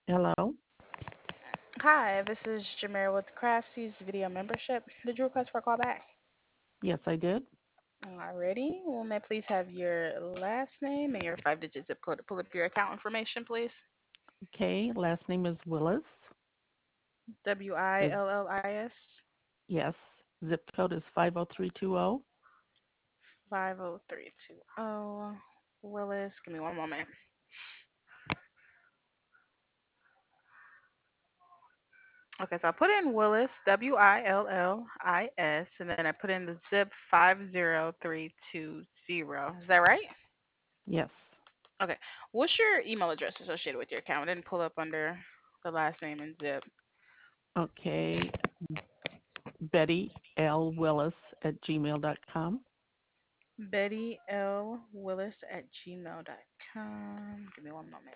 Hello. Hi, this is Jameer with Craftsies Video Membership. Did you request for a call back? Yes, I did. Alrighty. Well, may I please have your last name and your five-digit zip code to pull up your account information, please? Okay, last name is Willis. W I Is L L I S yes. Zip code is 50320. 50320. Willis, give me one moment. Okay, so I put in Willis, Willis, and then I put in the zip 50320. Is that right? Yes. Okay. What's your email address associated with your account? I didn't pull up under the last name and zip. Okay. Betty L. Willis at gmail.com. Betty L. Willis at gmail.com. Give me one moment.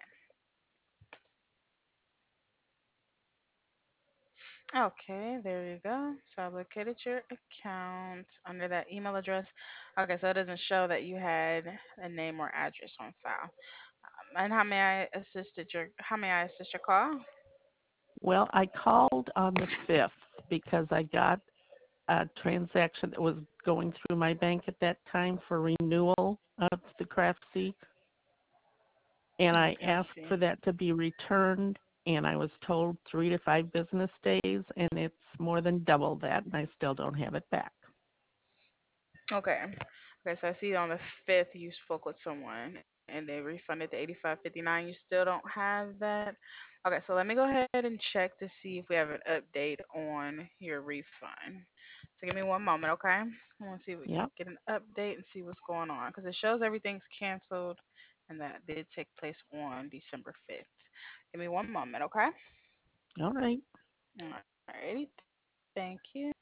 Okay, there you go. So I located your account under that email address. Okay, so it doesn't show that you had a name or address on file. And how may I assist your call? Well, I called on the 5th because I got a transaction that was going through my bank at that time for renewal of the Craftsy, and I Okay, I asked see. for that to be returned, and I was told 3 to 5 business days, and it's more than double that, and I still don't have it back. Okay. Okay, so I see on the 5th you spoke with someone and they refunded the 85.59. You still don't have that. Okay, so let me go ahead and check to see if we have an update on your refund. So give me one moment, okay? I want to see if we can Yep. get an update and see what's going on because it shows everything's canceled and that did take place on December 5th. Give me one moment, okay? All right. Alrighty, thank you.